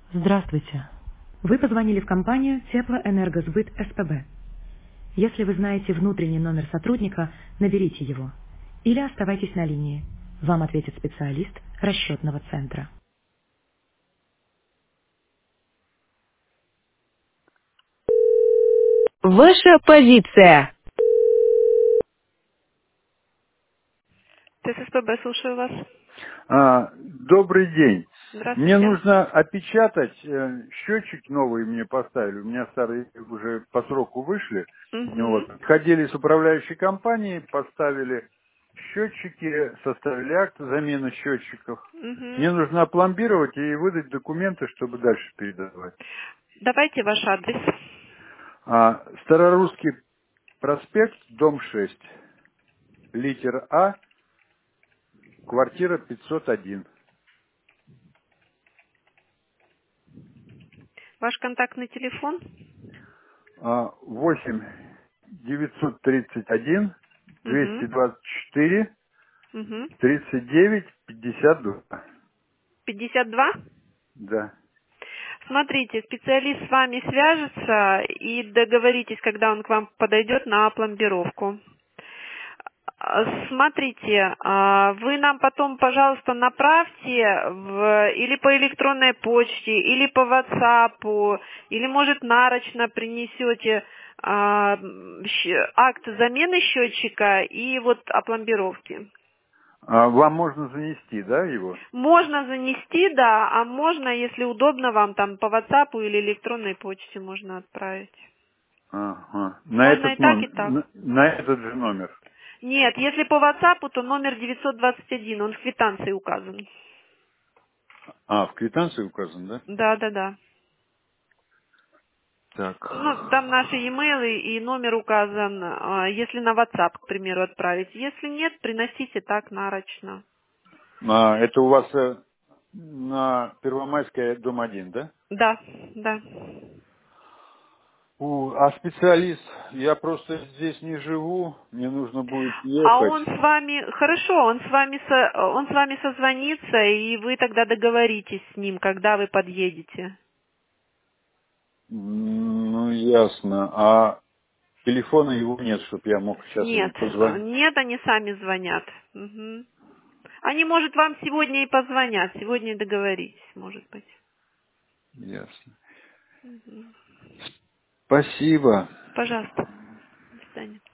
Здравствуйте. Вы позвонили в компанию Теплоэнергосбыт СПБ. Если вы знаете внутренний номер сотрудника, наберите его. Или оставайтесь на линии. Вам ответит специалист расчетного центра. Ваша позиция. ТССПБ, слушаю вас. Добрый день. Мне Здравствуйте. нужно опечатать, счетчик новый мне поставили, у меня старые уже по сроку вышли. Угу. Вот. Ходили с управляющей компанией, поставили счетчики, составили акт замены счетчиков. Угу. Мне нужно опломбировать и выдать документы, чтобы дальше передавать. Давайте ваш адрес. Старорусский проспект, дом 6, литер А, квартира 501. Ваш контактный телефон. 8 931 Угу. 224 Угу. 39 52. 52. Да. Смотрите, специалист с вами свяжется и договоритесь, когда он к вам подойдет на пломбировку. Смотрите, вы нам потом, пожалуйста, направьте или по электронной почте, или по WhatsApp, или, может, нарочно принесете акт замены счетчика и вот о пломбировке. Вам можно занести, да, его? Можно занести, да, а можно, если удобно вам, там по WhatsApp или электронной почте можно отправить. Ага. На Можно и этот так, и номер, так. на этот же номер. Нет, если по WhatsApp, то номер 921, он в квитанции указан. В квитанции указан, да? Да, да, да. Ну, Так. там наши e-mail и номер указан, если на WhatsApp, к примеру, отправить. Если нет, приносите так нарочно. Это у вас на Первомайская, дом 1, да? Да, да. А специалист, я просто здесь не живу, мне нужно будет А ехать. он с вами, хорошо, он с вами созвонится, и вы тогда договоритесь с ним, когда вы подъедете. Ну, ясно. А телефона его нет, чтобы я мог сейчас ему Нет, позвонить. нет, они сами звонят. Мгм. Они, может, вам сегодня и позвонят, сегодня и договоритесь, может быть. Ясно. Мгм. Спасибо. Пожалуйста. До свидания.